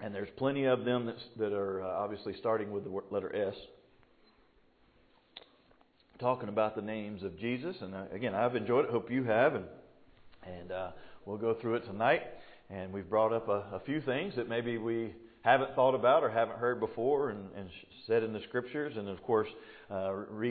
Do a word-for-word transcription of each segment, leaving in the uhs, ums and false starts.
And there's plenty of them that's, that are uh, obviously starting with the letter S, talking about the names of Jesus. And uh, again, I've enjoyed it. Hope you have. And and uh, we'll go through it tonight. And we've brought up a, a few things that maybe we haven't thought about or haven't heard before and, and said in the Scriptures. And of course, uh,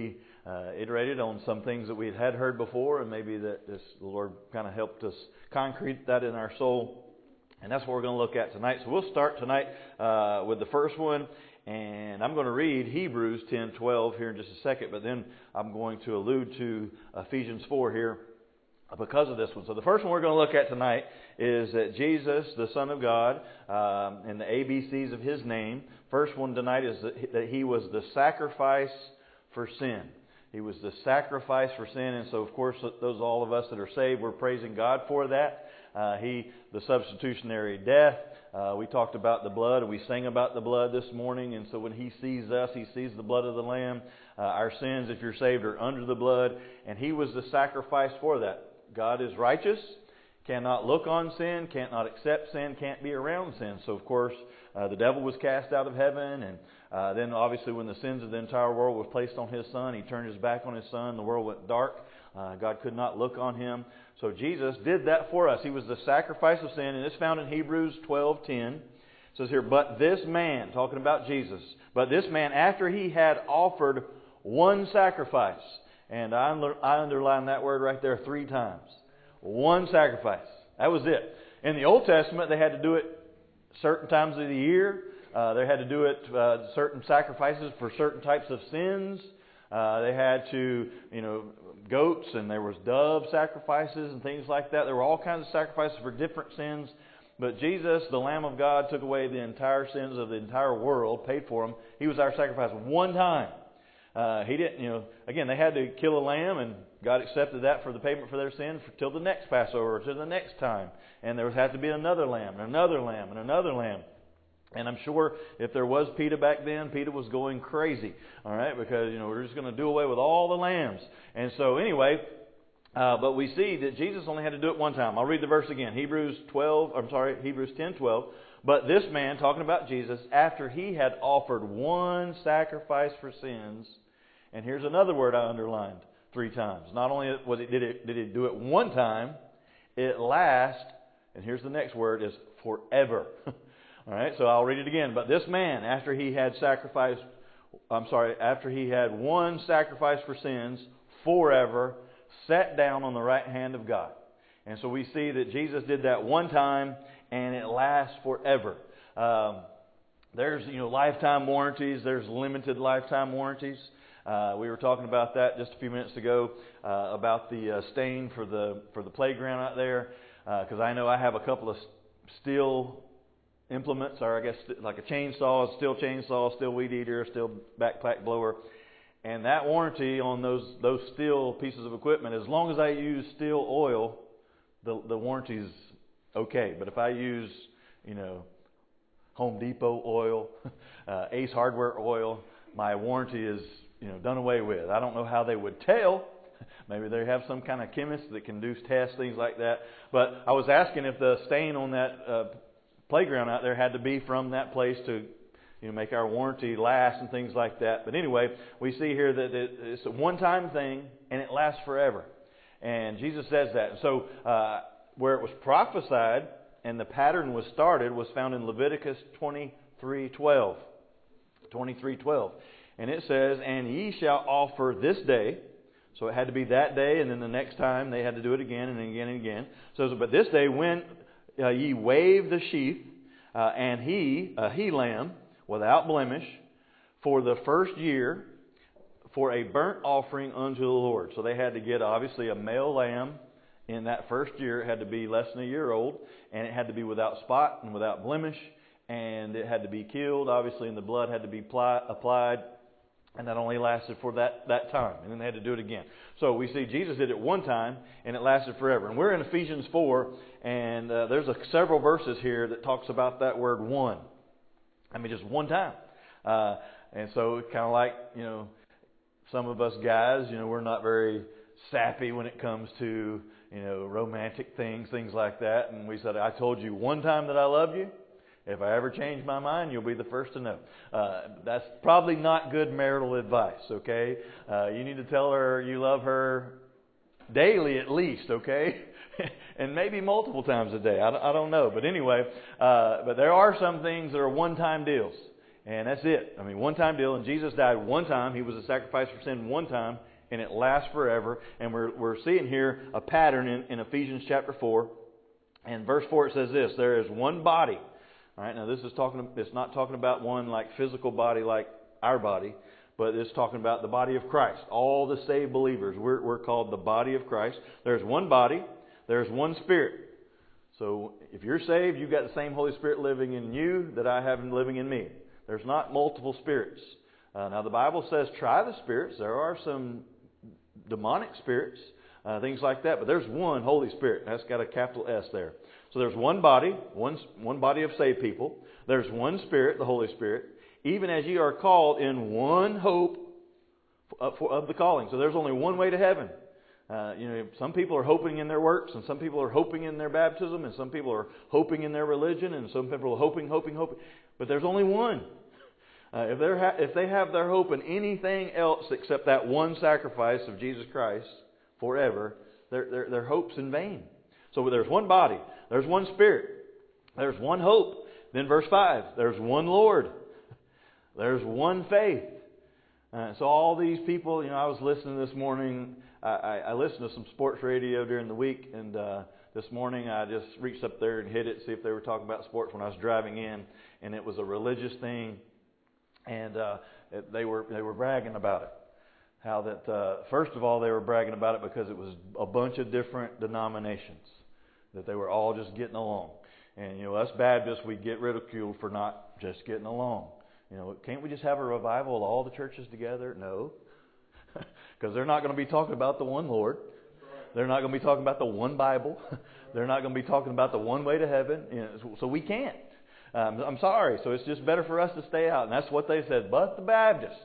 reiterated on some things that we had heard before. And maybe that this, the Lord kind of helped us concrete that in our soul. And that's what we're going to look at tonight. So we'll start tonight uh, with the first one. And I'm going to read Hebrews ten twelve here in just a second, but then I'm going to allude to Ephesians four here because of this one. So the first one we're going to look at tonight is that Jesus, the Son of God, um, and the A B Cs of His name. First one tonight is that He was the sacrifice for sin. He was the sacrifice for sin, and so of course those all of us that are saved, we're praising God for that. Uh, he, the substitutionary death. Uh, we talked about the blood, and we sang about the blood this morning. And so when He sees us, He sees the blood of the Lamb. Uh, our sins, if you're saved, are under the blood. And He was the sacrifice for that. God is righteous, cannot look on sin, cannot accept sin, can't be around sin. So of course, uh, the devil was cast out of heaven. And uh, then obviously when the sins of the entire world were placed on His Son, He turned His back on His Son. The world went dark. Uh, God could not look on Him. So Jesus did that for us. He was the sacrifice of sin, and it's found in Hebrews twelve ten. It says here, but this man, talking about Jesus, but this man, after He had offered one sacrifice, and I, under, I underline that word right there three times. One sacrifice. That was it. In the Old Testament, they had to do it certain times of the year. Uh, they had to do it uh, certain sacrifices for certain types of sins. Uh, they had to, you know, goats, and there was dove sacrifices and things like that. There were all kinds of sacrifices for different sins. But Jesus, the Lamb of God, took away the entire sins of the entire world, paid for them. He was our sacrifice one time. Uh, he didn't, you know, again, they had to kill a lamb, and God accepted that for the payment for their sins till the next Passover, till the next time. And there had to be another lamb, and another lamb, and another lamb. And I'm sure if there was PETA back then, PETA was going crazy, all right, because, you know, we're just going to do away with all the lambs. And so anyway, uh, but we see that Jesus only had to do it one time. I'll read the verse again. Hebrews twelve, I'm sorry, Hebrews ten twelve. But this man, talking about Jesus, after He had offered one sacrifice for sins, and here's another word I underlined three times. Not only was it, did it did He do it one time, it lasts, and here's the next word, is forever. All right, so I'll read it again. But this man, after he had sacrificed, I'm sorry, after he had one sacrifice for sins forever, sat down on the right hand of God. And so we see that Jesus did that one time, and it lasts forever. Um, there's, you know, lifetime warranties. There's limited lifetime warranties. Uh, we were talking about that just a few minutes ago uh, about the uh, stain for the for the playground out there, because uh, I know I have a couple of steel implements, or I guess like a chainsaw, a steel chainsaw, steel weed eater, steel backpack blower, and that warranty on those those steel pieces of equipment, as long as I use steel oil, the the warranty's okay. But if I use, you know, Home Depot oil, uh, Ace Hardware oil, my warranty is, you know, done away with. I don't know how they would tell. Maybe they have some kind of chemist that can do tests, things like that. But I was asking if the stain on that uh, playground out there had to be from that place to, you know, make our warranty last and things like that. But anyway, we see here that it's a one-time thing and it lasts forever. And Jesus says that. So uh, where it was prophesied and the pattern was started was found in Leviticus twenty-three twelve. twenty-three twelve. And it says, and ye shall offer this day. So it had to be that day, and then the next time they had to do it again and again and again. So, but this day when Uh, ye wave the sheaf, uh, and he, a he lamb, without blemish, for the first year, for a burnt offering unto the Lord. So they had to get, obviously, a male lamb in that first year. It had to be less than a year old, and it had to be without spot and without blemish, and it had to be killed, obviously, and the blood had to be pli- applied. And that only lasted for that, that time. And then they had to do it again. So we see Jesus did it one time, and it lasted forever. And we're in Ephesians four, and uh, there's a, several verses here that talks about that word one. I mean, just one time. Uh, and so kind of like, you know, some of us guys, you know, we're not very sappy when it comes to, you know, romantic things, things like that. And we said, I told you one time that I love you. If I ever change my mind, you'll be the first to know. Uh, that's probably not good marital advice, okay? Uh, you need to tell her you love her daily at least, okay? And maybe multiple times a day. I, I don't know. But anyway, uh, but there are some things that are one-time deals. And that's it. I mean, one-time deal. And Jesus died one time. He was a sacrifice for sin one time. And it lasts forever. And we're we're seeing here a pattern in, in Ephesians chapter four. And verse four, it says this: there is one body. All right, now this is talking. It's not talking about one like physical body like our body, but it's talking about the body of Christ. All the saved believers, we're we're called the body of Christ. There's one body. There's one Spirit. So if you're saved, you've got the same Holy Spirit living in you that I have living in me. There's not multiple spirits. Uh, now the Bible says try the spirits. There are some demonic spirits, uh, things like that, but there's one Holy Spirit. That's got a capital S there. So there's one body, one one body of saved people. There's one Spirit, the Holy Spirit. Even as ye are called in one hope of the calling. So there's only one way to heaven. Uh, you know, some people are hoping in their works, and some people are hoping in their baptism, and some people are hoping in their religion, and some people are hoping, hoping, hoping. But there's only one. Uh, if, they're ha- if they have their hope in anything else except that one sacrifice of Jesus Christ forever, their, their, their hope's in vain. So there's one body, there's one Spirit, there's one hope. Then verse five, there's one Lord, there's one faith. Uh, so all these people, you know, I was listening this morning. I, I, I listened to some sports radio during the week, and uh, this morning I just reached up there and hit it, see if they were talking about sports when I was driving in, and it was a religious thing, and uh, it, they were they were bragging about it. How that uh, first of all they were bragging about it because it was a bunch of different denominations, that they were all just getting along, and you know us Baptists we get ridiculed for not just getting along. You know, can't we just have a revival of all the churches together? No. Because they're not going to be talking about the one Lord. They're not going to be talking about the one Bible. They're not going to be talking about the one way to heaven. You know, so we can't. Um, I'm sorry. So it's just better for us to stay out. And that's what they said. But the Baptists.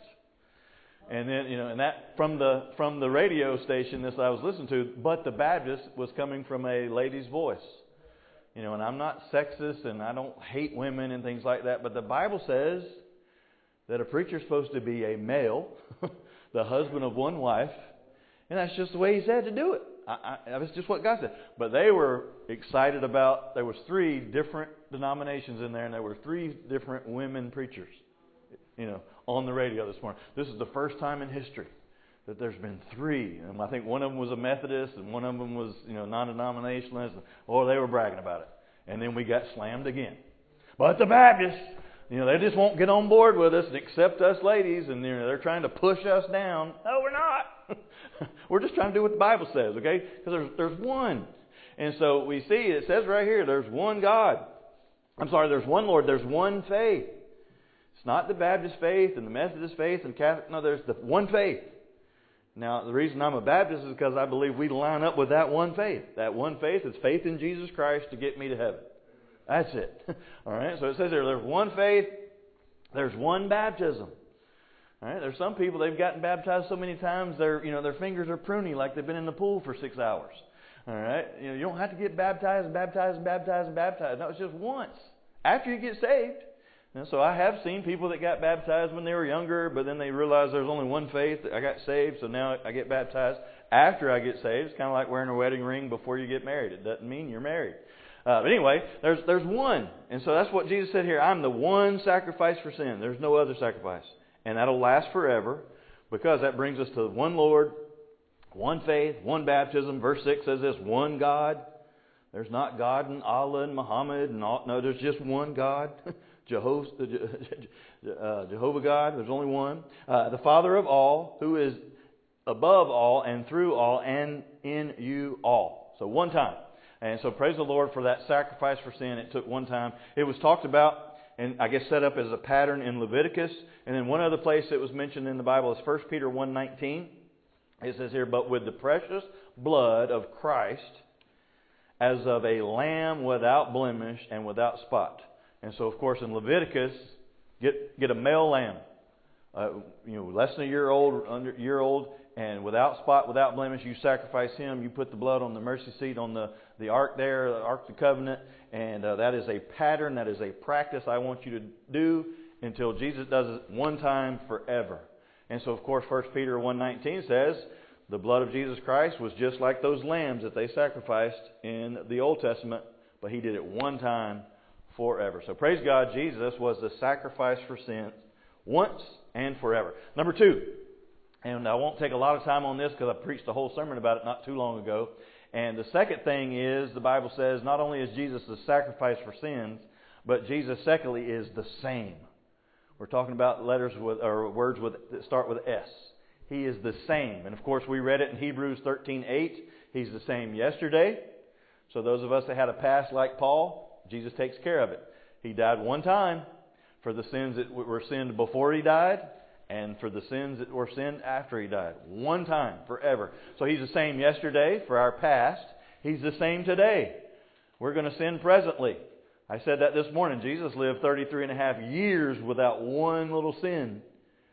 And then, you know, and that from the from the radio station this I was listening to, but the Baptist was coming from a lady's voice. You know, and I'm not sexist and I don't hate women and things like that. But the Bible says that a preacher's supposed to be a male, the husband of one wife, and that's just the way He said to do it. I, I, that's just what God said. But they were excited about, there was three different denominations in there, and there were three different women preachers, you know, on the radio this morning. This is the first time in history that there's been three. And I think one of them was a Methodist, and one of them was, you know, non-denominationalist. Oh, they were bragging about it. And then we got slammed again. But the Baptists, you know, they just won't get on board with us and accept us ladies, and you know, they're trying to push us down. No, we're not. We're just trying to do what the Bible says, okay? Because there's, there's one. And so we see, it says right here, there's one God. I'm sorry, there's one Lord, there's one faith. It's not the Baptist faith and the Methodist faith and Catholic. No, there's the one faith. Now, the reason I'm a Baptist is because I believe we line up with that one faith. That one faith is faith in Jesus Christ to get me to heaven. That's it. All right. So it says there, there's one faith, there's one baptism. All right. There's some people, they've gotten baptized so many times, their you know their fingers are pruny like they've been in the pool for six hours. All right. You know, you don't have to get baptized and baptized and baptized and baptized. No, it's just once after you get saved. And so I have seen people that got baptized when they were younger, but then they realized there's only one faith. I got saved, so now I get baptized after I get saved. It's kind of like wearing a wedding ring before you get married. It doesn't mean you're married. Uh, but anyway, there's there's one. And so that's what Jesus said here. I'm the one sacrifice for sin. There's no other sacrifice. And that'll last forever because that brings us to one Lord, one faith, one baptism. Verse six says this, one God. There's not God and Allah and Muhammad and all. No, there's just one God. Jehovah, uh, Jehovah God. There's only one. Uh, the Father of all, who is above all and through all and in you all. So one time. And so praise the Lord for that sacrifice for sin. It took one time. It was talked about and I guess set up as a pattern in Leviticus. And then one other place that was mentioned in the Bible is First Peter one nineteen. It says here, but with the precious blood of Christ as of a lamb without blemish and without spot. And so, of course, in Leviticus, get get a male lamb, uh, you know, less than a year old, under year old, and without spot, without blemish, you sacrifice Him. You put the blood on the mercy seat on the, the ark there, the Ark of the Covenant, and uh, that is a pattern, that is a practice I want you to do until Jesus does it one time forever. And so, of course, First Peter one nineteen says, the blood of Jesus Christ was just like those lambs that they sacrificed in the Old Testament, but He did it one time forever. So praise God, Jesus was the sacrifice for sin once and forever. Number two, and I won't take a lot of time on this because I preached a whole sermon about it not too long ago. And the second thing is, the Bible says, not only is Jesus the sacrifice for sins, but Jesus, secondly, is the same. We're talking about letters with or words with that start with S. He is the same. And of course, we read it in Hebrews thirteen eight. He's the same yesterday. So those of us that had a past like Paul, Jesus takes care of it. He died one time for the sins that were sinned before He died, and for the sins that were sinned after He died. One time, forever. So He's the same yesterday for our past. He's the same today. We're going to sin presently. I said that this morning. Jesus lived thirty-three and a half years without one little sin.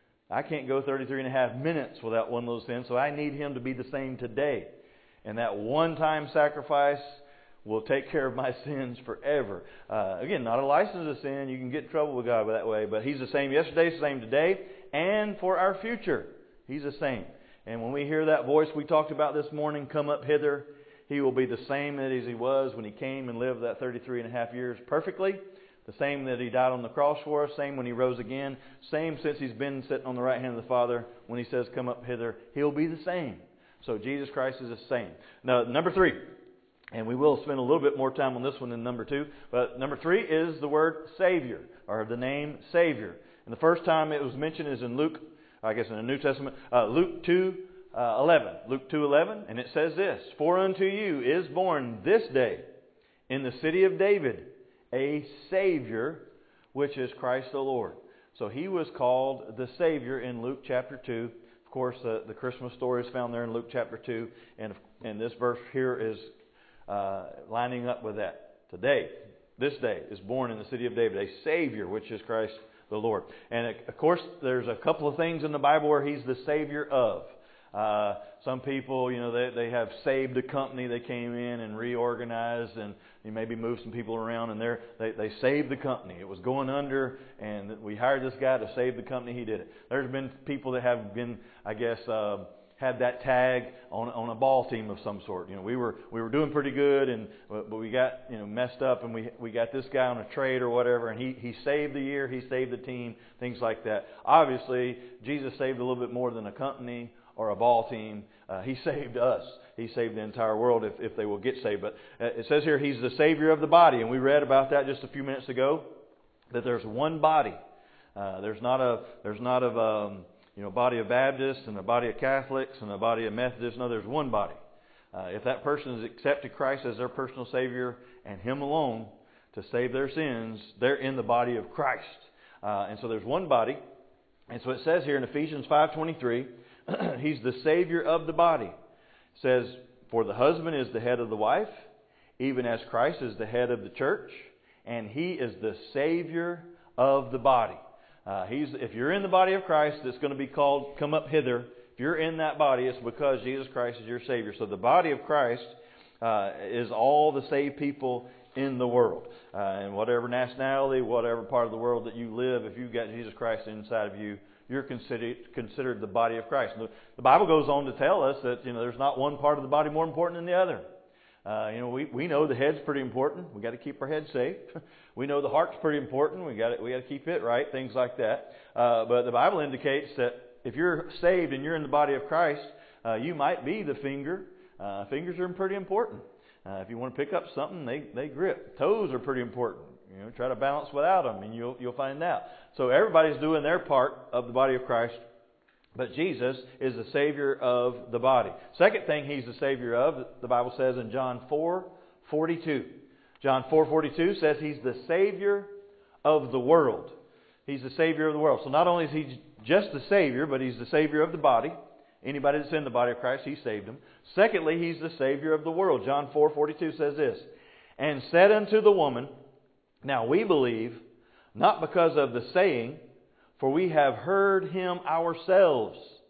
I can't go thirty-three and a half minutes without one little sin, so I need Him to be the same today. And that one-time sacrifice will take care of my sins forever. Uh, again, not a license to sin. You can get in trouble with God that way. But He's the same yesterday, the same today, and for our future. He's the same. And when we hear that voice we talked about this morning, come up hither, He will be the same as He was when He came and lived that thirty-three and a half years perfectly. The same that He died on the cross for us. Same when He rose again. Same since He's been sitting on the right hand of the Father. When He says, come up hither, He'll be the same. So Jesus Christ is the same. Now, number three. And we will spend a little bit more time on this one than number two. But number three is the word Savior, or the name Savior. And the first time it was mentioned is in Luke, I guess in the New Testament, uh, Luke two eleven. Luke two eleven, and it says this, for unto you is born this day in the city of David a Savior, which is Christ the Lord. So He was called the Savior in Luke chapter two. Of course, uh, the Christmas story is found there in Luke chapter two. And, and this verse here is uh, lining up with that. Today, this day, is born in the city of David a Savior, which is Christ the Lord. And of course, there's a couple of things in the Bible where He's the Savior of. Uh, some people, you know, they they have saved a company. They came in and reorganized, and you maybe moved some people around, and they're, they they saved the company. It was going under, and we hired this guy to save the company. He did it. There's been people that have been, I guess, uh, had that tag on on a ball team of some sort. You know, we were we were doing pretty good, and but we got you know messed up, and we we got this guy on a trade or whatever, and he he saved the year, he saved the team, things like that. Obviously, Jesus saved a little bit more than a company or a ball team. Uh, he saved us. He saved the entire world if, if they will get saved. But it says here He's the Savior of the body. And we read about that just a few minutes ago, that there's one body. Uh, there's not a there's not a um, you know body of Baptists and a body of Catholics and a body of Methodists. No, there's one body. Uh, if that person has accepted Christ as their personal Savior and Him alone to save their sins, they're in the body of Christ. Uh, and so there's one body. And so it says here in Ephesians five twenty-three, He's the Savior of the body. It says, for the husband is the head of the wife, even as Christ is the head of the church, and He is the Savior of the body. Uh, he's if you're in the body of Christ, it's going to be called come up hither. If you're in that body, it's because Jesus Christ is your Savior. So the body of Christ uh, is all the saved people in the world. Uh, and whatever nationality, whatever part of the world that you live, if you've got Jesus Christ inside of you, you're considered considered the body of Christ. The, the Bible goes on to tell us that you know there's not one part of the body more important than the other. Uh, you know, we, we know the head's pretty important. We got to keep our head safe. We know the heart's pretty important. We got to, we got to keep it right. Things like that. Uh, but the Bible indicates that if you're saved and you're in the body of Christ, uh, you might be the finger. Uh, fingers are pretty important. Uh, if you want to pick up something, they they grip. Toes are pretty important. You know, try to balance without them, and you'll you'll find out. So everybody's doing their part of the body of Christ, but Jesus is the Savior of the body. Second thing He's the Savior of, the Bible says in John four forty-two. John four forty-two says He's the Savior of the world. He's the Savior of the world. So not only is He just the Savior, but He's the Savior of the body. Anybody that's in the body of Christ, He saved them. Secondly, He's the Savior of the world. John four forty-two says this, and said unto the woman, now we believe, not because of the saying, for we have heard Him ourselves,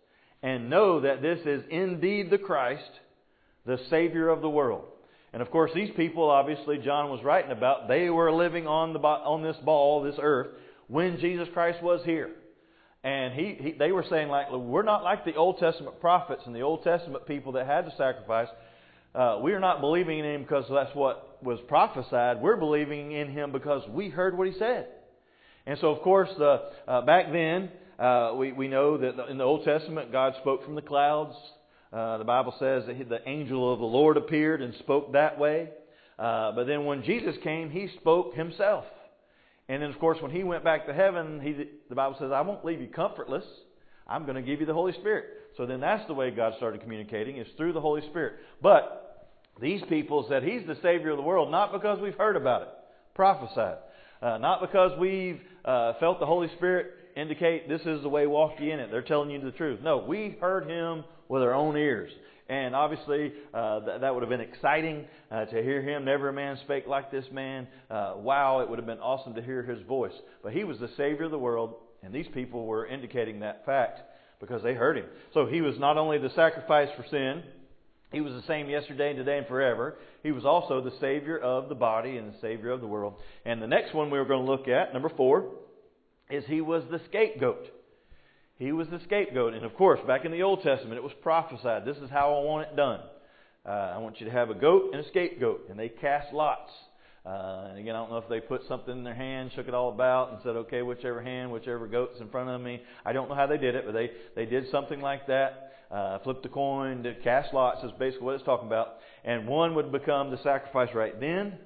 and know that this is indeed the Christ, the Savior of the world. And of course, these people, obviously, John was writing about, they were living on the on this ball, this earth, when Jesus Christ was here. And he, he they were saying, like, we're not like the Old Testament prophets and the Old Testament people that had to sacrifice. Uh, we are not believing in Him because that's what was prophesied. We're believing in Him because we heard what He said. And so, of course, the, uh, back then, uh, we, we know that in the Old Testament, God spoke from the clouds. Uh, the Bible says that the angel of the Lord appeared and spoke that way. Uh, but then when Jesus came, He spoke Himself. And then, of course, when He went back to heaven, he, the Bible says, I won't leave you comfortless. I'm going to give you the Holy Spirit. So then that's the way God started communicating, is through the Holy Spirit. But these people said He's the Savior of the world, not because we've heard about it, prophesied. Uh, not because we've uh, felt the Holy Spirit indicate this is the way, walk ye in it. They're telling you the truth. No, we heard Him with our own ears. And obviously, uh, th- that would have been exciting uh, to hear Him. Never a man spake like this man. Uh, wow, it would have been awesome to hear His voice. But He was the Savior of the world, and these people were indicating that fact because they heard Him. So He was not only the sacrifice for sin, He was the same yesterday and today and forever. He was also the Savior of the body and the Savior of the world. And the next one we were going to look at, number four, is He was the scapegoat. He was the scapegoat. And of course, back in the Old Testament, it was prophesied. This is how I want it done. Uh, I want you to have a goat and a scapegoat. And they cast lots. Uh, and again, I don't know if they put something in their hand, shook it all about, and said, okay, whichever hand, whichever goat's in front of me. I don't know how they did it, but they, they did something like that. Uh, flipped a coin, did cast lots is basically what it's talking about. And one would become the sacrifice right then.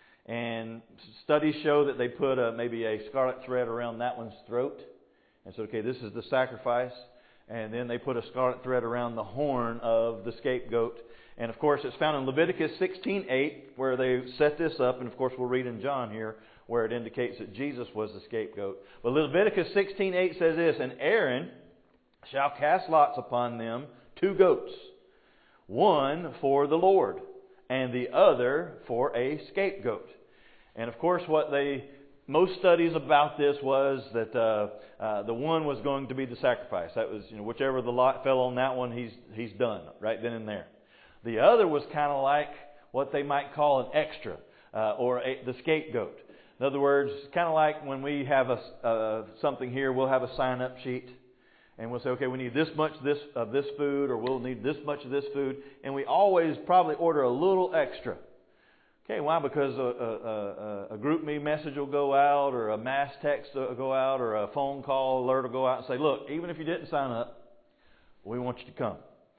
And studies show that they put a, maybe a scarlet thread around that one's throat. And so, okay, this is the sacrifice. And then they put a scarlet thread around the horn of the scapegoat. And of course, it's found in Leviticus sixteen eight, where they set this up. And of course, we'll read in John here, where it indicates that Jesus was the scapegoat. But Leviticus sixteen eight says this, and Aaron shall cast lots upon them two goats, one for the Lord, and the other for a scapegoat. And of course, what they most studies about this was that uh, uh, the one was going to be the sacrifice. That was, you know, whichever the lot fell on that one, he's he's done right then and there. The other was kind of like what they might call an extra uh, or a, the scapegoat. In other words, kind of like when we have a uh, something here, we'll have a sign-up sheet. And we'll say, okay, we need this much this of this food, or we'll need this much of this food. And we always probably order a little extra. Okay, why? Because a, a, a, a group me message will go out, or a mass text will go out, or a phone call alert will go out and say, look, even if you didn't sign up, we want you to come.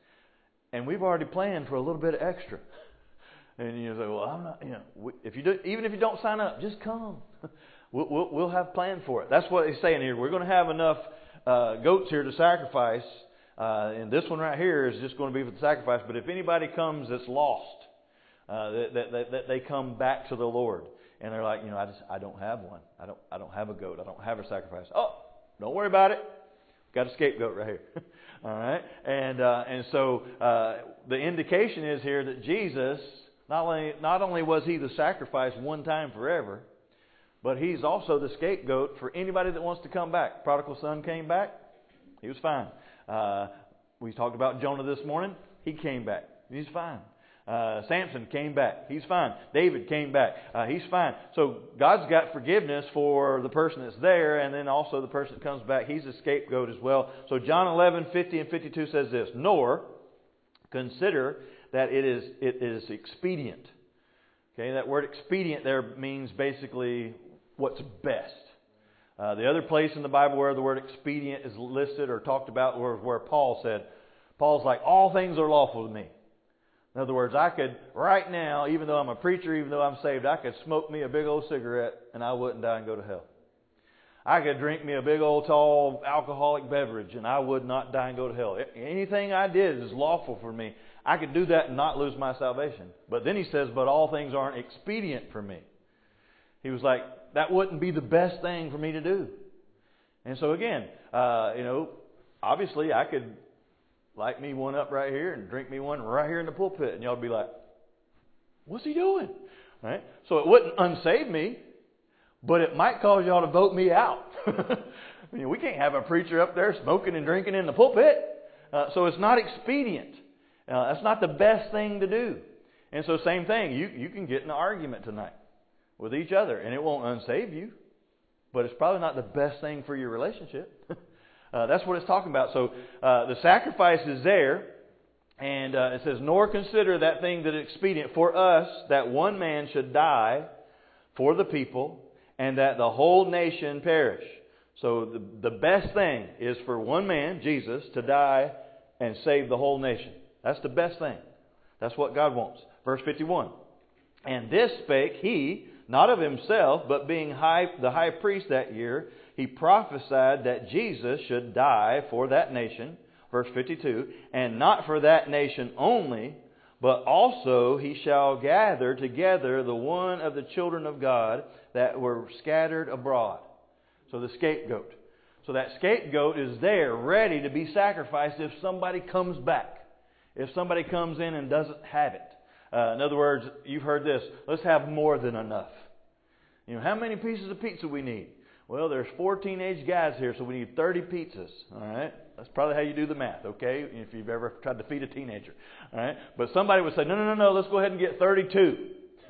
And we've already planned for a little bit of extra. And you say, well, I'm not, you know, we, if you do, even if you don't sign up, just come. we'll, we'll, we'll have planned for it. That's what he's saying here. We're going to have enough uh, goats here to sacrifice. Uh, and this one right here is just going to be for the sacrifice. But if anybody comes that's lost, uh, that, that, that, that they come back to the Lord. And they're like, you know, I just I don't have one. I don't I don't have a goat. I don't have a sacrifice. Oh, don't worry about it. Got a scapegoat right here. All right. And uh, and so uh, the indication is here that Jesus, not only not only was He the sacrifice one time forever, but He's also the scapegoat for anybody that wants to come back. Prodigal son came back. He was fine. Uh, we talked about Jonah this morning. He came back. He's fine. Uh, Samson came back. He's fine. David came back. Uh, he's fine. So God's got forgiveness for the person that's there, and then also the person that comes back. He's a scapegoat as well. So John eleven fifty and fifty-two says this: nor consider that it is it is expedient. Okay, that word expedient there means basically what's best. Uh, the other place in the Bible where the word expedient is listed or talked about was where Paul said, Paul's like, all things are lawful to me. In other words, I could, right now, even though I'm a preacher, even though I'm saved, I could smoke me a big old cigarette and I wouldn't die and go to hell. I could drink me a big old tall alcoholic beverage and I would not die and go to hell. Anything I did is lawful for me. I could do that and not lose my salvation. But then he says, but all things aren't expedient for me. He was like, that wouldn't be the best thing for me to do. And so again, uh, you know, obviously I could light me one up right here and drink me one right here in the pulpit. And y'all would be like, what's he doing? Right? So it wouldn't unsave me, but it might cause y'all to vote me out. I mean, we can't have a preacher up there smoking and drinking in the pulpit. Uh, so it's not expedient. Uh, that's not the best thing to do. And so same thing, you, you can get in an argument tonight with each other, and it won't unsave you, but it's probably not the best thing for your relationship. uh, that's what it's talking about. So uh, the sacrifice is there, and uh, it says, nor consider that thing that is expedient for us, that one man should die for the people, and that the whole nation perish. So the, the best thing is for one man, Jesus, to die and save the whole nation. That's the best thing. That's what God wants. Verse fifty-one. And this spake he, not of himself, but being high, the high priest that year, he prophesied that Jesus should die for that nation. Verse fifty-two. And not for that nation only, but also he shall gather together the one of the children of God that were scattered abroad. So the scapegoat. So that scapegoat is there, ready to be sacrificed if somebody comes back. If somebody comes in and doesn't have it. Uh, in other words, you've heard this, let's have more than enough. You know, how many pieces of pizza we need? Well, there's four teenage guys here, so we need thirty pizzas. All right? That's probably how you do the math, okay? If you've ever tried to feed a teenager. All right? But somebody would say, no, no, no, no, let's go ahead and get thirty-two.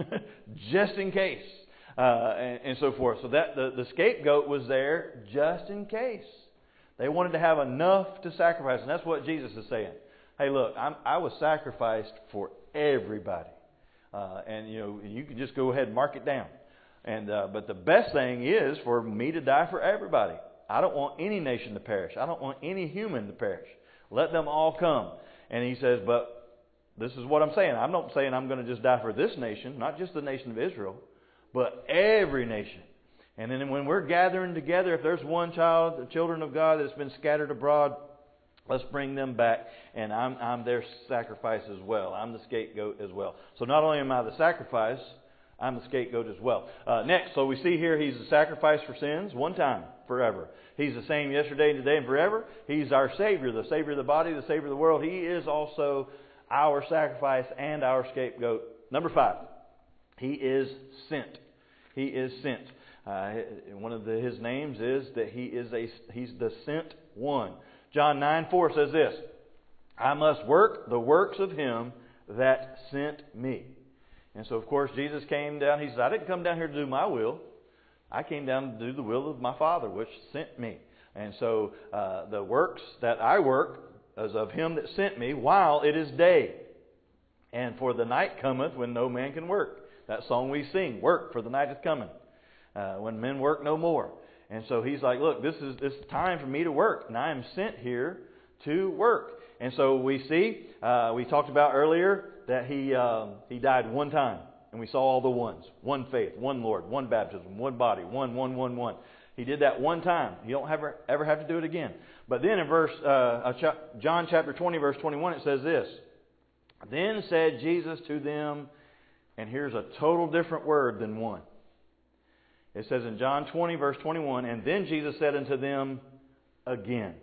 Just in case. Uh, and, and so forth. So that the, the scapegoat was there just in case. They wanted to have enough to sacrifice. And that's what Jesus is saying. Hey, look, I'm, I was sacrificed for everybody. Uh, and, you know, you can just go ahead and mark it down. And uh, but the best thing is for me to die for everybody. I don't want any nation to perish. I don't want any human to perish. Let them all come. And he says, but this is what I'm saying. I'm not saying I'm going to just die for this nation, not just the nation of Israel, but every nation. And then when we're gathering together, if there's one child, the children of God that's been scattered abroad, let's bring them back, and I'm, I'm their sacrifice as well. I'm the scapegoat as well. So not only am I the sacrifice, I'm the scapegoat as well. Uh, next, so we see here he's the sacrifice for sins, one time, forever. He's the same yesterday, today, and forever. He's our Savior, the Savior of the body, the Savior of the world. He is also our sacrifice and our scapegoat. Number five, he is sent. He is sent. Uh, one of the, his names is that he is a he's the sent one. John nine four says this, I must work the works of him that sent me. And so, of course, Jesus came down. He says, I didn't come down here to do my will. I came down to do the will of my Father, which sent me. And so uh, the works that I work is of him that sent me while it is day. And for the night cometh when no man can work. That song we sing, work, for the night is coming. Uh, when men work no more. And so he's like, look, this is this is time for me to work. And I am sent here to work. And so we see, uh, we talked about earlier that he um, he died one time. And we saw all the ones. One faith, one Lord, one baptism, one body, one, one, one, one. He did that one time. You don't ever, ever have to do it again. But then in verse uh, John chapter twenty, verse twenty-one, it says this. Then said Jesus to them, and here's a total different word than one. It says in John twenty, verse twenty-one, and then Jesus said unto them again,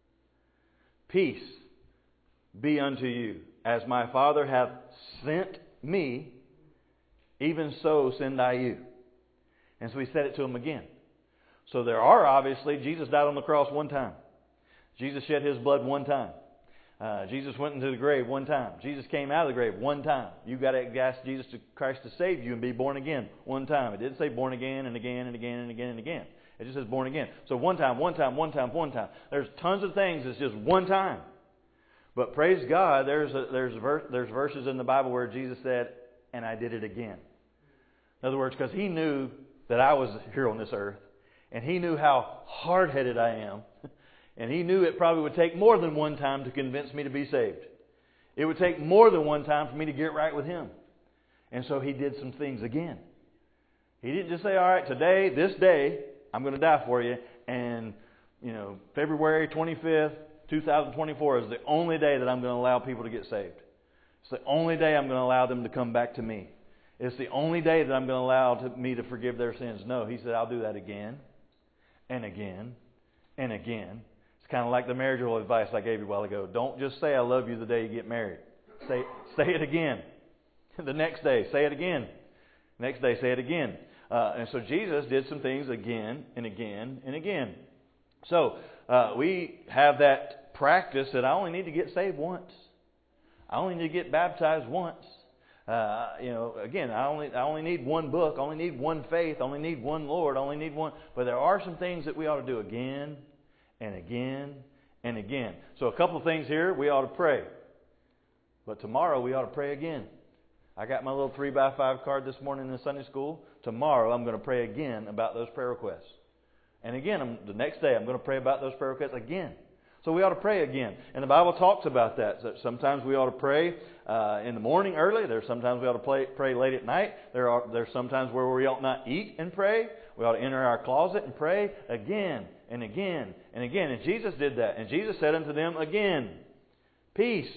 peace be unto you. As my Father hath sent me, even so send I you. And so he said it to them again. So there are obviously, Jesus died on the cross one time. Jesus shed his blood one time. Uh, Jesus went into the grave one time. Jesus came out of the grave one time. You've got to ask Jesus to Christ to save you and be born again one time. It didn't say born again and again and again and again and again. It just says born again. So one time, one time, one time, one time. There's tons of things that's just one time. But praise God, there's a, there's a verse, there's verses in the Bible where Jesus said, and I did it again. In other words, because he knew that I was here on this earth, and he knew how hard-headed I am, and he knew it probably would take more than one time to convince me to be saved. It would take more than one time for me to get right with him. And so he did some things again. He didn't just say, all right, today, this day, I'm going to die for you, and, you know, February twenty-fifth, twenty twenty-four is the only day that I'm going to allow people to get saved. It's the only day I'm going to allow them to come back to me. It's the only day that I'm going to allow to, me to forgive their sins. No, he said, I'll do that again and again and again. It's kind of like the marital advice I gave you a while ago. Don't just say I love you the day you get married. Say, say it again. The next day, say it again. Next day, say it again. Uh, and so Jesus did some things again and again and again. So uh, we have that practice that I only need to get saved once. I only need to get baptized once. Uh, you know, again, I only I only need one book. I only need one faith. I only need one Lord. I only need one. But there are some things that we ought to do again and again and again. So a couple of things here. We ought to pray. But tomorrow we ought to pray again. I got my little three by five card this morning in Sunday school. Tomorrow I'm going to pray again about those prayer requests. And again, I'm, the next day I'm going to pray about those prayer requests again. So we ought to pray again. And the Bible talks about that. So sometimes we ought to pray uh, in the morning early. There's sometimes we ought to pray, pray late at night. There are there's sometimes where we ought not eat and pray. We ought to enter our closet and pray again and again and again. And Jesus did that. And Jesus said unto them again, Peace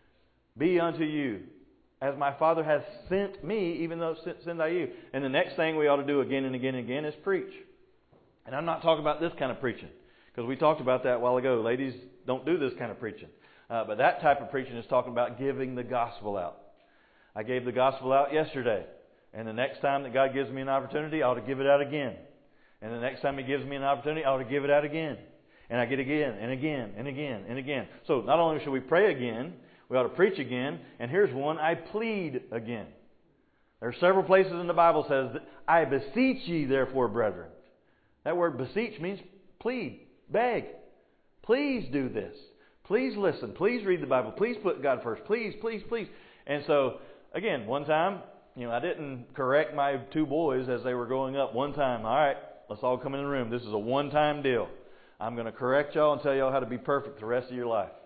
be unto you. As my Father has sent me, even though send I you. And the next thing we ought to do again and again and again is preach. And I'm not talking about this kind of preaching, because we talked about that a while ago. Ladies don't do this kind of preaching. Uh, but that type of preaching is talking about giving the gospel out. I gave the gospel out yesterday. And the next time that God gives me an opportunity, I ought to give it out again. And the next time He gives me an opportunity, I ought to give it out again. And I get again and again and again and again. So not only should we pray again, we ought to preach again. And here's one, I plead again. There are several places in the Bible that says, I beseech ye therefore, brethren. That word beseech means plead, beg. Please do this. Please listen. Please read the Bible. Please put God first. Please, please, please. And so, again, one time, you know, I didn't correct my two boys as they were growing up. One time, all right, let's all come in the room. This is a one-time deal. I'm going to correct y'all and tell y'all how to be perfect the rest of your life.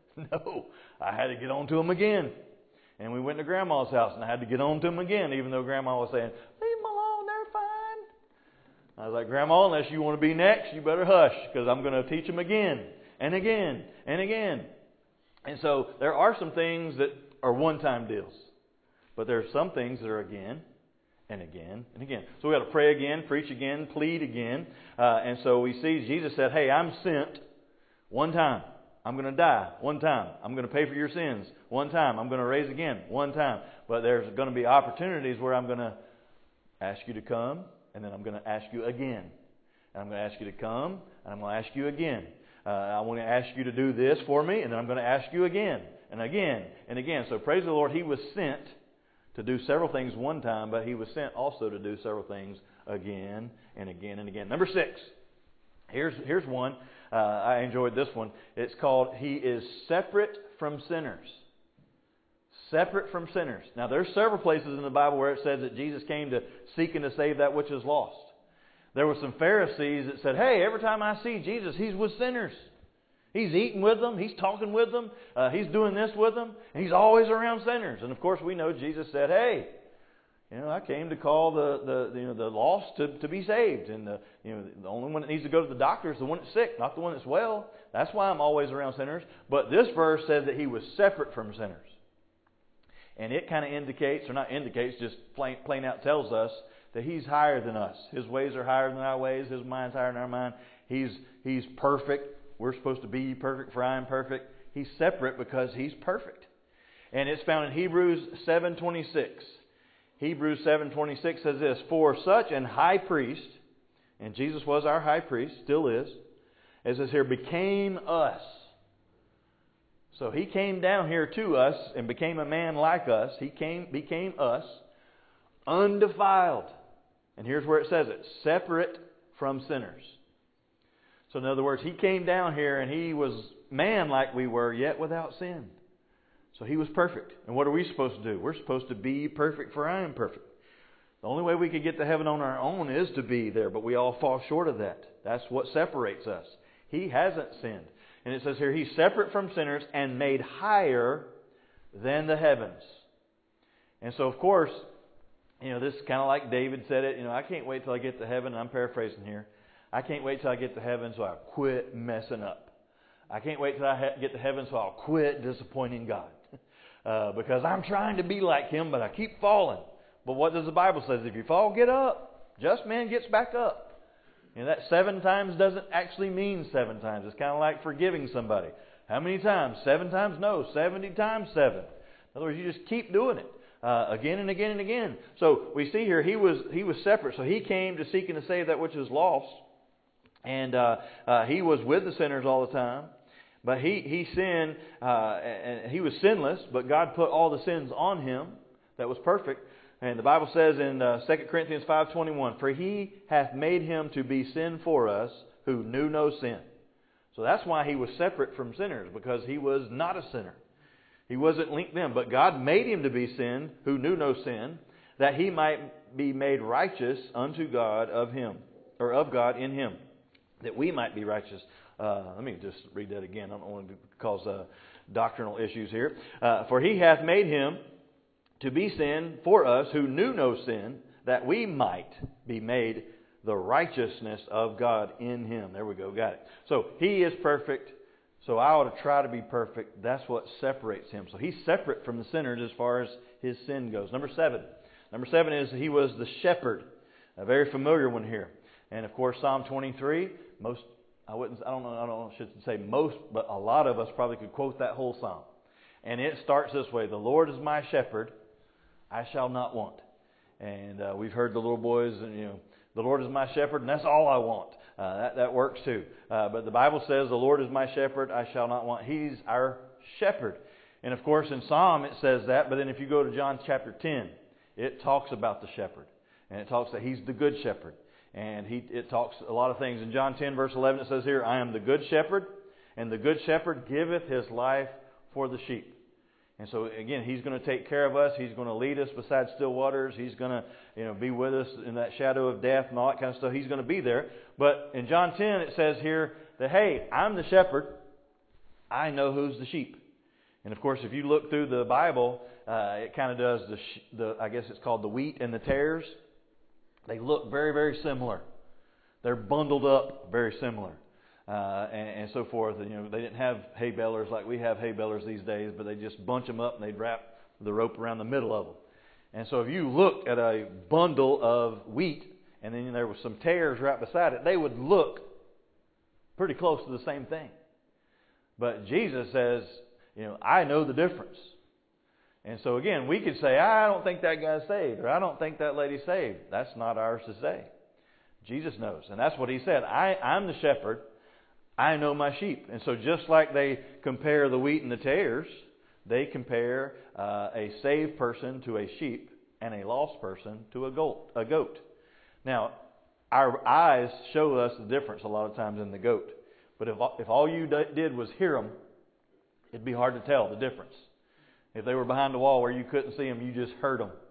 No, I had to get on to them again. And we went to Grandma's house, and I had to get on to them again, even though Grandma was saying, leave them alone, they're fine. I was like, Grandma, unless you want to be next, you better hush, because I'm going to teach them again and again and again. And so there are some things that are one-time deals. But there are some things that are again and again and again. So we got to pray again, preach again, plead again. Uh, and so we see Jesus said, hey, I'm sent one time. I'm going to die one time. I'm going to pay for your sins one time. I'm going to raise again one time. But there's going to be opportunities where I'm going to ask you to come, and then I'm going to ask you again. And I'm going to ask you to come, and I'm going to ask you again. Uh, I want to ask you to do this for me, and then I'm going to ask you again and again and again. So praise the Lord, He was sent to do several things one time, but He was sent also to do several things again and again and again. Number six. Here's, here's one. Uh, I enjoyed this one. It's called, He is separate from sinners. Separate from sinners. Now, there's several places in the Bible where it says that Jesus came to seek and to save that which is lost. There were some Pharisees that said, hey, every time I see Jesus, He's with sinners. He's eating with them. He's talking with them. Uh, he's doing this with them. And He's always around sinners. And, of course, we know Jesus said, hey, you know, I came to call the, the you know the lost to, to be saved. And the you know the only one that needs to go to the doctor is the one that's sick, not the one that's well. That's why I'm always around sinners. But this verse says that He was separate from sinners. And it kind of indicates, or not indicates, just plain, plain out tells us that He's higher than us. His ways are higher than our ways. His mind's higher than our mind. He's He's perfect. We're supposed to be perfect, for I am perfect. He's separate because He's perfect. And it's found in Hebrews seven twenty-six. Hebrews seven twenty-six says this, for such an high priest, and Jesus was our high priest, still is, as it says here, became us. So He came down here to us and became a man like us. He came, became us, undefiled. And here's where it says it, separate from sinners. So in other words, He came down here and He was man like we were, yet without sin. So He was perfect. And what are we supposed to do? We're supposed to be perfect, for I am perfect. The only way we could get to heaven on our own is to be there, but we all fall short of that. That's what separates us. He hasn't sinned. And it says here, He's separate from sinners and made higher than the heavens. And so, of course, you know, this is kind of like David said it. You know, I can't wait till I get to heaven. I'm paraphrasing here. I can't wait till I get to heaven so I quit messing up. I can't wait till I get to heaven so I'll quit disappointing God. Uh, because I'm trying to be like Him, but I keep falling. But what does the Bible say? If you fall, get up. Just man gets back up. And that seven times doesn't actually mean seven times. It's kind of like forgiving somebody. How many times? Seven times? No, seventy times seven. In other words, you just keep doing it uh, again and again and again. So we see here He was He was separate. So He came to seek and to save that which is lost. And uh, uh, He was with the sinners all the time. But he, he sinned, uh, and he was sinless, but God put all the sins on him that was perfect. And the Bible says in uh, Second Corinthians five twenty-one, "For he hath made him to be sin for us who knew no sin." So that's why he was separate from sinners, because he was not a sinner. He wasn't linked them. But God made him to be sin who knew no sin, that he might be made righteous unto God of him, or of God in him, that we might be righteous. Uh, let me just read that again. I don't want to cause uh, doctrinal issues here. Uh, For he hath made him to be sin for us who knew no sin, that we might be made the righteousness of God in him. There we go, got it. So he is perfect, so I ought to try to be perfect. That's what separates him. So he's separate from the sinners as far as his sin goes. Number seven. Number seven is he was the shepherd. A very familiar one here. And of course, Psalm twenty-three, most I wouldn't. I don't know. I don't know. I shouldn't say most, but a lot of us probably could quote that whole psalm. And it starts this way: "The Lord is my shepherd; I shall not want." And uh, we've heard the little boys, and you know, "The Lord is my shepherd, and that's all I want." Uh, that that works too. Uh, but the Bible says, "The Lord is my shepherd; I shall not want." He's our shepherd. And of course, in Psalm it says that. But then if you go to John chapter ten, it talks about the shepherd, and it talks that he's the good shepherd. And he it talks a lot of things. In John ten, verse eleven, it says here, "I am the good shepherd, and the good shepherd giveth his life for the sheep." And so again, he's going to take care of us. He's going to lead us beside still waters. He's going to, you know, be with us in that shadow of death and all that kind of stuff. He's going to be there. But in John ten, it says here that, hey, I'm the shepherd. I know who's the sheep. And of course, if you look through the Bible, uh, it kind of does the, the, I guess it's called the wheat and the tares. They look very, very similar. They're bundled up very similar. Uh, and, and so forth. And, you know, they didn't have hay balers like we have hay balers these days, but they just bunch them up and they'd wrap the rope around the middle of them. And so if you look at a bundle of wheat and then there was some tares right beside it, they would look pretty close to the same thing. But Jesus says, you know, I know the difference. And so again, we could say, I don't think that guy's saved, or I don't think that lady's saved. That's not ours to say. Jesus knows. And that's what he said. I, I'm the shepherd. I know my sheep. And so just like they compare the wheat and the tares, they compare uh, a saved person to a sheep and a lost person to a goat. A goat. Now, our eyes show us the difference a lot of times in the goat. But if, if all you did was hear them, it'd be hard to tell the difference. If they were behind the wall where you couldn't see them, you just heard them.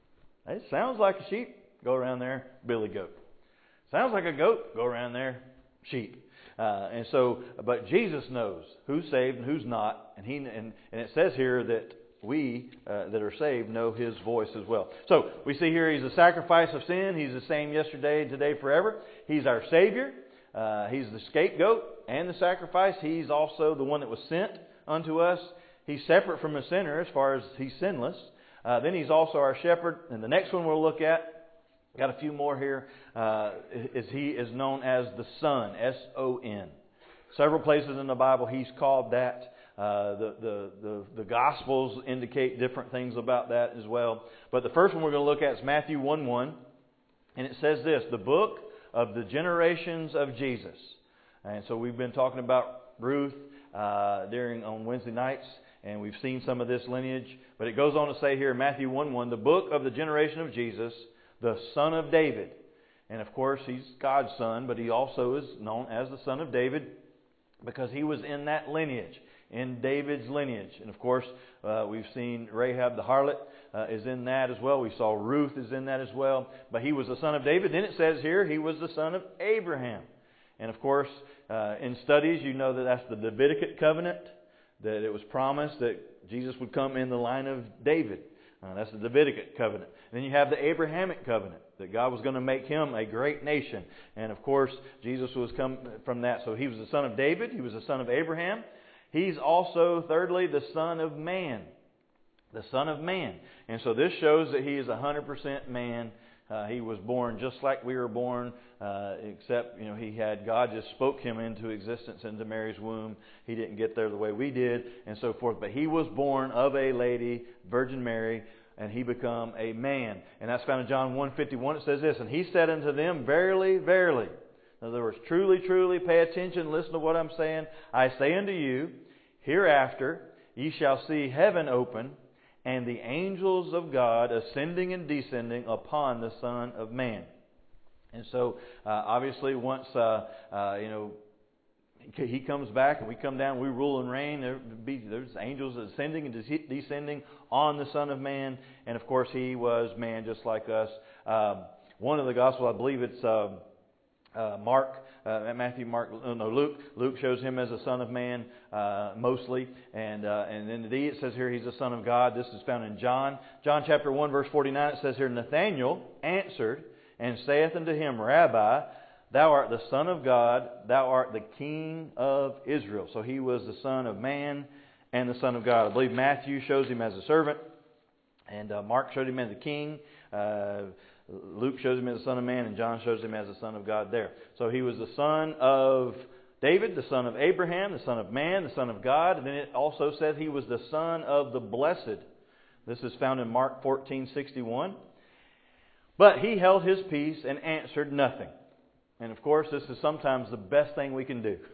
It sounds like a sheep. Go around there, billy goat. Sounds like a goat. Go around there, sheep. Uh, and so, but Jesus knows who's saved and who's not, and he and, and it says here that we uh, that are saved know His voice as well. So we see here He's a sacrifice of sin. He's the same yesterday, today, forever. He's our Savior. Uh, he's the scapegoat and the sacrifice. He's also the one that was sent unto us. He's separate from the sinner as far as He's sinless. Uh, then He's also our shepherd. And the next one we'll look at, got a few more here, uh, is He is known as the Son, S O N. Several places in the Bible He's called that. Uh, the, the, the, the Gospels indicate different things about that as well. But the first one we're going to look at is Matthew one one. And it says this, the book of the generations of Jesus. And so we've been talking about Ruth uh, during on Wednesday nights. And we've seen some of this lineage. But it goes on to say here in Matthew one one, the book of the generation of Jesus, the Son of David. And of course, He's God's Son, but He also is known as the Son of David because He was in that lineage, in David's lineage. And of course, uh, we've seen Rahab the harlot uh, is in that as well. We saw Ruth is in that as well. But He was the Son of David. Then it says here, He was the Son of Abraham. And of course, uh, in studies, you know that that's the Davidic covenant, that it was promised that Jesus would come in the line of David. Uh, that's the Davidic covenant. And then you have the Abrahamic covenant, that God was going to make him a great nation. And of course, Jesus was come from that. So He was the son of David. He was the son of Abraham. He's also, thirdly, the Son of Man. The Son of Man. And so this shows that He is one hundred percent man. Uh, he was born just like we were born, uh, except, you know, he had, God just spoke Him into existence into Mary's womb. He didn't get there the way we did, and so forth. But He was born of a lady, Virgin Mary, and He became a man. And that's found in John one fifty-one. It says this, and He said unto them, verily, verily. In other words, truly, truly pay attention, listen to what I'm saying. I say unto you, hereafter ye shall see heaven open, and the angels of God ascending and descending upon the Son of Man. And so, uh, obviously, once uh, uh, you know He comes back and we come down, we rule and reign. There be, there's angels ascending and descending on the Son of Man, and of course, He was man just like us. Um, one of the Gospels, I believe it's uh, uh, Mark, uh, Matthew, Mark, no, Luke. Luke shows Him as a Son of Man uh, mostly, and uh, and then indeed it says here He's the Son of God. This is found in John, John chapter one, verse forty-nine. It says here, Nathanael answered and saith unto Him, Rabbi, Thou art the Son of God, Thou art the King of Israel. So He was the Son of Man and the Son of God. I believe Matthew shows Him as a servant, and uh, Mark showed Him as a king. Uh, Luke shows Him as the Son of Man, and John shows Him as the Son of God there. So He was the Son of David, the Son of Abraham, the Son of Man, the Son of God. And then it also says He was the Son of the Blessed. This is found in Mark fourteen sixty-one. But He held His peace and answered nothing. And of course, this is sometimes the best thing we can do.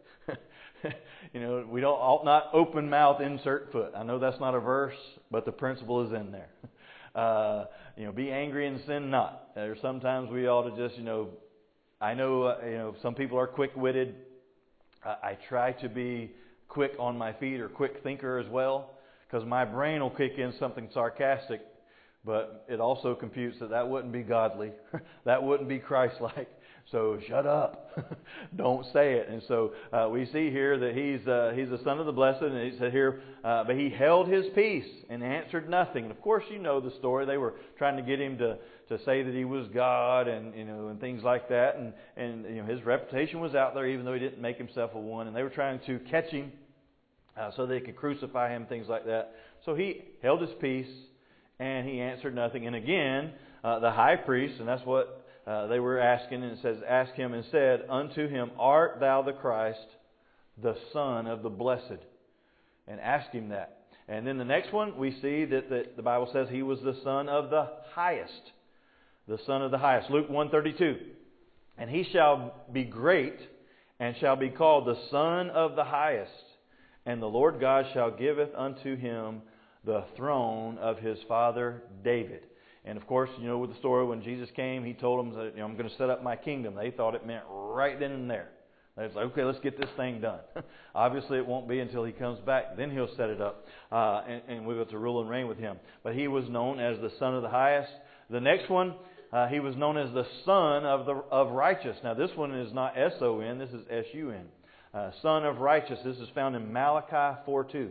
You know, we don't ought not open mouth, insert foot. I know that's not a verse, but the principle is in there. Uh, you know, be angry and sin not. There's sometimes we ought to just, you know, I know, uh, you know, some people are quick-witted. I, I try to be quick on my feet or quick thinker as well, because my brain will kick in something sarcastic, but it also computes that that wouldn't be godly. That wouldn't be Christ-like. So shut up. Don't say it. And so uh, we see here that he's uh, he's the Son of the Blessed, and he said here, uh, but he held his peace and answered nothing. And of course, you know the story. They were trying to get him to, to say that he was God, and you know, and things like that. And and you know, his reputation was out there, even though he didn't make himself a one. And they were trying to catch him uh, so they could crucify him, things like that. So he held his peace and he answered nothing. And again, uh, the high priest, and that's what Uh, they were asking, and it says, ask him and said unto him, Art thou the Christ, the Son of the Blessed? And ask him that. And then the next one, we see that the, the Bible says he was the Son of the Highest. The Son of the Highest. Luke one thirty-two. And he shall be great, and shall be called the Son of the Highest. And the Lord God shall giveth unto him the throne of his father David. And of course, you know with the story, when Jesus came, He told them that, you know, I'm going to set up my kingdom. They thought it meant right then and there. They was like, okay, let's get this thing done. Obviously, it won't be until He comes back. Then He'll set it up, uh, and, and we'll get to rule and reign with Him. But He was known as the Son of the Highest. The next one, uh, He was known as the Son of the of Righteous. Now, this one is not S O N. This is S U N. Uh, Son of Righteous. This is found in Malachi four two.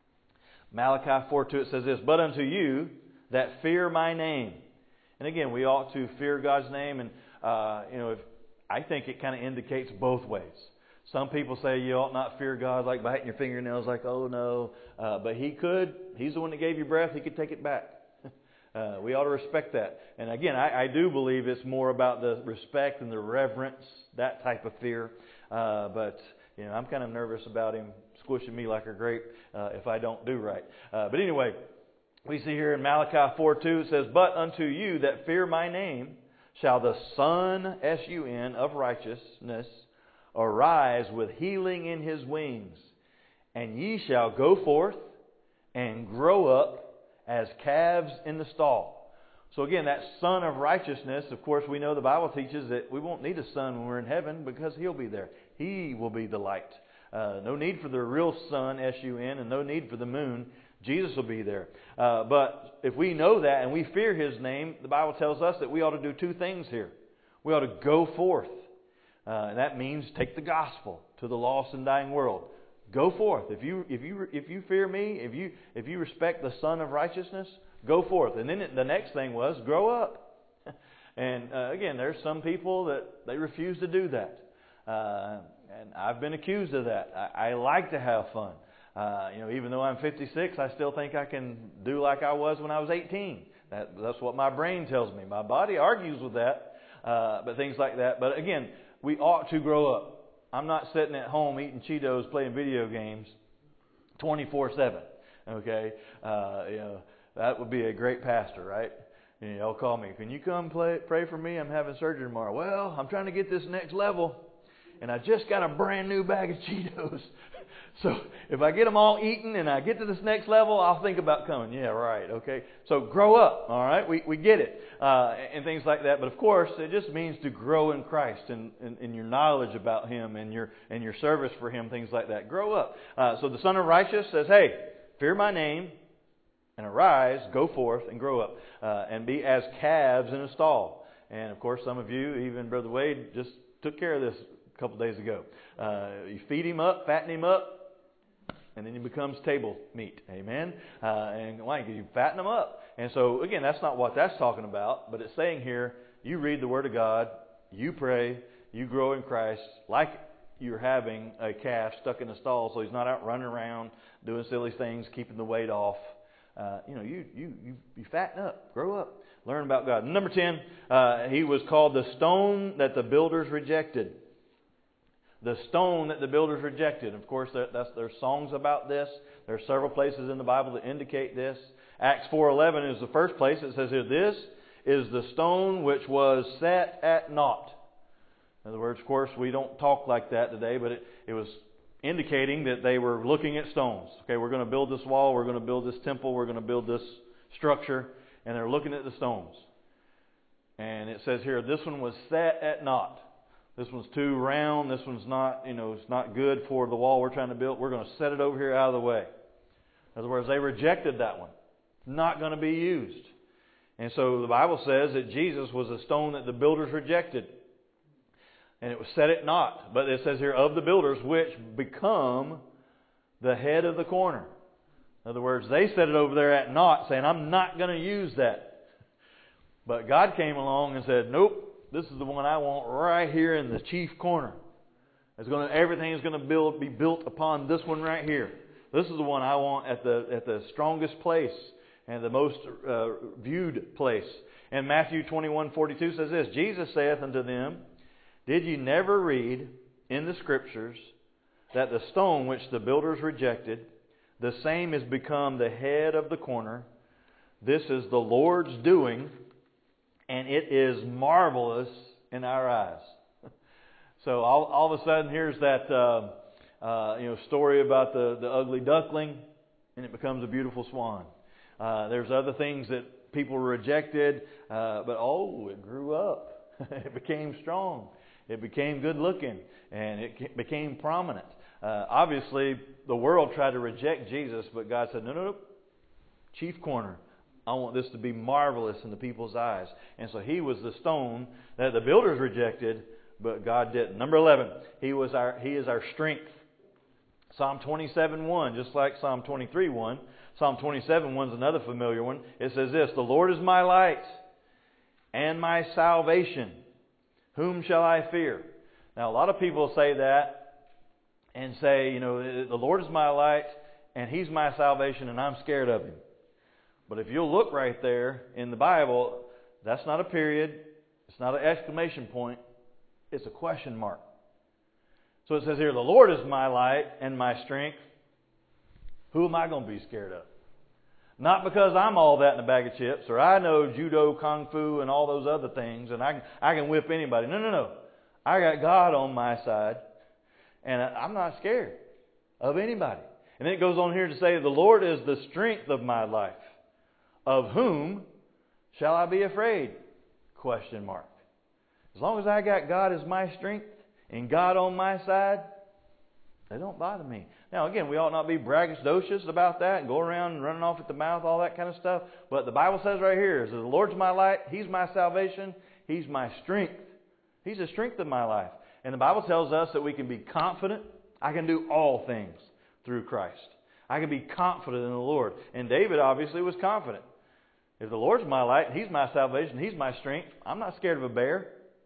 Malachi four two, it says this, But unto you that fear my name. And again, we ought to fear God's name. And, uh, you know, if, I think it kind of indicates both ways. Some people say you ought not fear God, like biting your fingernails, like, oh no. Uh, but He could. He's the one that gave you breath. He could take it back. uh, we ought to respect that. And again, I, I do believe it's more about the respect and the reverence, that type of fear. Uh, but, you know, I'm kind of nervous about Him squishing me like a grape uh, if I don't do right. Uh, but anyway, we see here in Malachi four two, it says, But unto you that fear my name shall the Son, S U N, of righteousness arise with healing in His wings. And ye shall go forth and grow up as calves in the stall. So again, that Son of righteousness, of course, we know the Bible teaches that we won't need a sun when we're in heaven because He'll be there. He will be the light. Uh, no need for the real sun, S U N, and no need for the moon. Jesus will be there. Uh, but if we know that and we fear His name, the Bible tells us that we ought to do two things here. We ought to go forth. Uh, and that means take the gospel to the lost and dying world. Go forth. If you if you if you fear Me, if you if you respect the Son of Righteousness, go forth. And then it, the next thing was grow up. And uh, again, there's some people that they refuse to do that. Uh, and I've been accused of that. I, I like to have fun. Uh, you know, even though I'm fifty-six, I still think I can do like I was when I was eighteen. That, that's what my brain tells me. My body argues with that, uh, but things like that. But again, we ought to grow up. I'm not sitting at home eating Cheetos, playing video games twenty-four seven. Okay, uh, you know, that would be a great pastor, right? You know, y'all call me. Can you come play, pray for me? I'm having surgery tomorrow. Well, I'm trying to get this next level, and I just got a brand new bag of Cheetos. So if I get them all eaten and I get to this next level, I'll think about coming. Yeah, right. Okay. So grow up. All right. We we get it uh, and things like that. But of course, it just means to grow in Christ and in, in, in your knowledge about Him and your and your service for Him. Things like that. Grow up. Uh, so the Son of Righteous says, "Hey, fear my name, and arise, go forth, and grow up, uh, and be as calves in a stall." And of course, some of you, even Brother Wade, just took care of this a couple days ago. Uh, you feed him up, fatten him up. And then he becomes table meat. Amen? Uh, and why? Because you fatten them up. And so, again, that's not what that's talking about. But it's saying here, you read the Word of God, you pray, you grow in Christ like you're having a calf stuck in a stall so he's not out running around doing silly things, keeping the weight off. Uh, you know, you, you, you, you fatten up, grow up, learn about God. Number ten, uh, he was called the stone that the builders rejected. The stone that the builders rejected. Of course, that's, there's songs about this. There are several places in the Bible that indicate this. Acts four eleven is the first place. It says here, "This is the stone which was set at naught." In other words, of course, we don't talk like that today, but it, it was indicating that they were looking at stones. Okay, we're going to build this wall, we're going to build this temple, we're going to build this structure, and they're looking at the stones. And it says here, this one was set at naught. This one's too round. This one's not, you know, it's not good for the wall we're trying to build. We're going to set it over here out of the way. In other words, they rejected that one. It's not going to be used. And so the Bible says that Jesus was a stone that the builders rejected. And it was set at naught. But it says here, of the builders, which become the head of the corner. In other words, they set it over there at naught, saying, I'm not going to use that. But God came along and said, nope. This is the one I want right here in the chief corner. It's going to, everything is going to build, be built upon this one right here. This is the one I want at the at the strongest place and the most uh, viewed place. And Matthew twenty-one forty-two says this, Jesus saith unto them, Did ye never read in the Scriptures that the stone which the builders rejected, the same is become the head of the corner? This is the Lord's doing, and it is marvelous in our eyes. So all, all of a sudden, here's that uh, uh, you know story about the, the ugly duckling, and it becomes a beautiful swan. Uh, there's other things that people rejected, uh, but oh, it grew up. It became strong. It became good looking, and it became prominent. Uh, obviously, the world tried to reject Jesus, but God said, no, no, no, chief corner. I want this to be marvelous in the people's eyes. And so He was the stone that the builders rejected, but God didn't. Number eleven, He was our He is our strength. Psalm twenty-seven one, just like Psalm twenty-three one. Psalm twenty-seven one is another familiar one. It says this, The Lord is my light and my salvation. Whom shall I fear? Now, a lot of people say that and say, you know, the Lord is my light and He's my salvation and I'm scared of Him. But if you'll look right there in the Bible, that's not a period. It's not an exclamation point. It's a question mark. So it says here, the Lord is my light and my strength. Who am I going to be scared of? Not because I'm all that in a bag of chips, or I know judo, kung fu, and all those other things, and I can, I can whip anybody. No, no, no. I got God on my side, and I'm not scared of anybody. And then it goes on here to say, the Lord is the strength of my life. Of whom shall I be afraid? Question mark. As long as I got God as my strength and God on my side, they don't bother me. Now, again, we ought not be braggadocious about that and go around and running off at the mouth, all that kind of stuff. But the Bible says right here, is that the Lord's my light, He's my salvation, He's my strength. He's the strength of my life. And the Bible tells us that we can be confident. I can do all things through Christ. I can be confident in the Lord. And David obviously was confident. If the Lord's my light, He's my salvation, He's my strength, I'm not scared of a bear.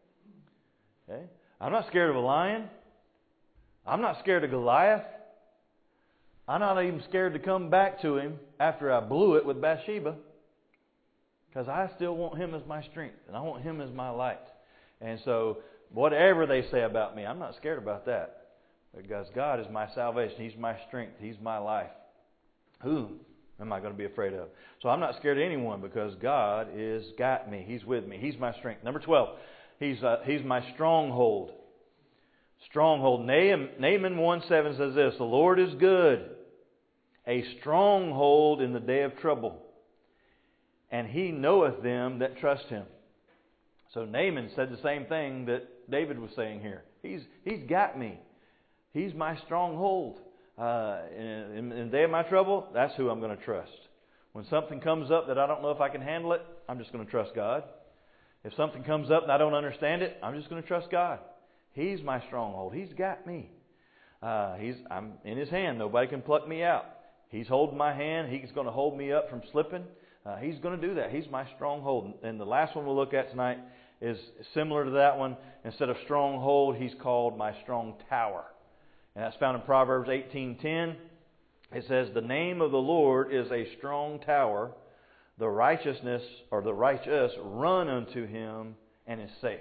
Okay? I'm not scared of a lion. I'm not scared of Goliath. I'm not even scared to come back to him after I blew it with Bathsheba. Because I still want Him as my strength. And I want Him as my light. And so, whatever they say about me, I'm not scared about that. Because God is my salvation. He's my strength. He's my life. Whom? am I going to be afraid of? So I'm not scared of anyone because God is got me. He's with me. He's my strength. Number twelve, He's uh, He's my stronghold. Stronghold. Nahum, Nahum one seven says this, the Lord is good, a stronghold in the day of trouble, and He knoweth them that trust Him. So Naaman said the same thing that David was saying here. He's He's got me. He's my stronghold. Uh, in, in the day of my trouble, that's who I'm going to trust. When something comes up that I don't know if I can handle it, I'm just going to trust God. If something comes up and I don't understand it, I'm just going to trust God. He's my stronghold. He's got me. Uh, he's I'm in His hand. Nobody can pluck me out. He's holding my hand. He's going to hold me up from slipping. Uh, he's going to do that. He's my stronghold. And the last one we'll look at tonight is similar to that one. Instead of stronghold, He's called my strong tower. And that's found in Proverbs eighteen ten. It says, the name of the Lord is a strong tower. The righteousness or the righteous run unto Him and is safe.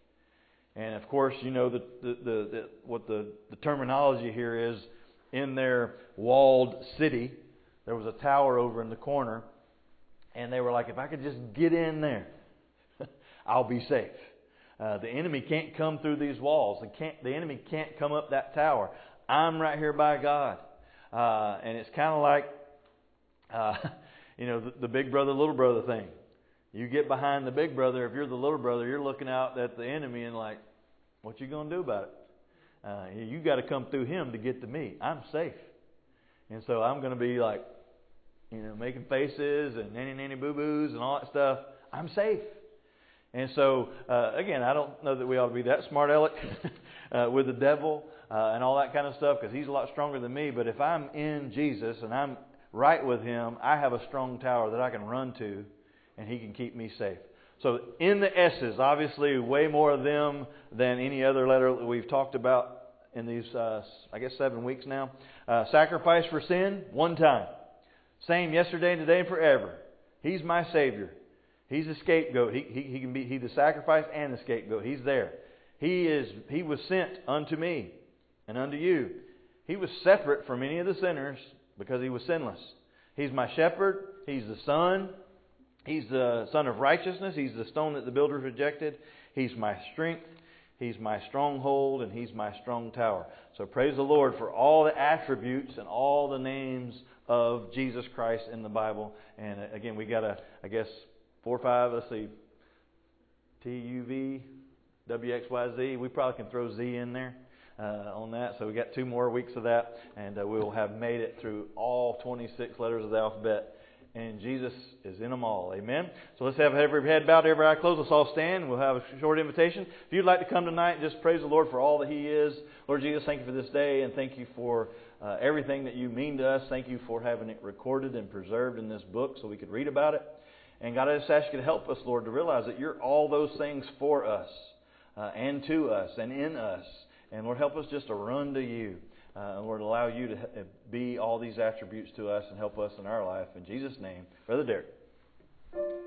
And of course, you know the, the, the, the what the, the terminology here is. In their walled city, there was a tower over in the corner. And they were like, if I could just get in there, I'll be safe. Uh, the enemy can't come through these walls. The, can't, the enemy can't come up that tower. I'm right here by God. Uh, and it's kind of like, uh, you know, the, the big brother, little brother thing. You get behind the big brother. If you're the little brother, you're looking out at the enemy and like, what you going to do about it? Uh, you got to come through him to get to me. I'm safe. And so I'm going to be like, you know, making faces and nanny nanny boo boos and all that stuff. I'm safe. And so, uh, again, I don't know that we ought to be that smart aleck uh, with the devil uh, and all that kind of stuff because he's a lot stronger than me. But if I'm in Jesus and I'm right with Him, I have a strong tower that I can run to and He can keep me safe. So in the S's, obviously way more of them than any other letter that we've talked about in these, uh, I guess, seven weeks now. Uh, sacrifice for sin, one time. Same yesterday, today, and forever. He's my Savior. He's the scapegoat. He, he, he can be He's the sacrifice and the scapegoat. He's there. He is. He was sent unto me and unto you. He was separate from any of the sinners because He was sinless. He's my shepherd. He's the Son. He's the Son of righteousness. He's the stone that the builders rejected. He's my strength. He's my stronghold, and He's my strong tower. So praise the Lord for all the attributes and all the names of Jesus Christ in the Bible. And again, we got a, I guess, four or five, let's see, T U V, W X Y Z. We probably can throw Z in there uh, on that. So we got two more weeks of that, and uh, we will have made it through all twenty-six letters of the alphabet. And Jesus is in them all. Amen. So let's have every head bowed, every eye closed. Let's all stand. We'll have a short invitation. If you'd like to come tonight, just praise the Lord for all that He is. Lord Jesus, thank You for this day, and thank You for uh, everything that You mean to us. Thank You for having it recorded and preserved in this book so we could read about it. And God, I just ask You to help us, Lord, to realize that You're all those things for us uh, and to us and in us. And Lord, help us just to run to You. Uh, Lord, allow You to be all these attributes to us and help us in our life. In Jesus' name, Brother Derek.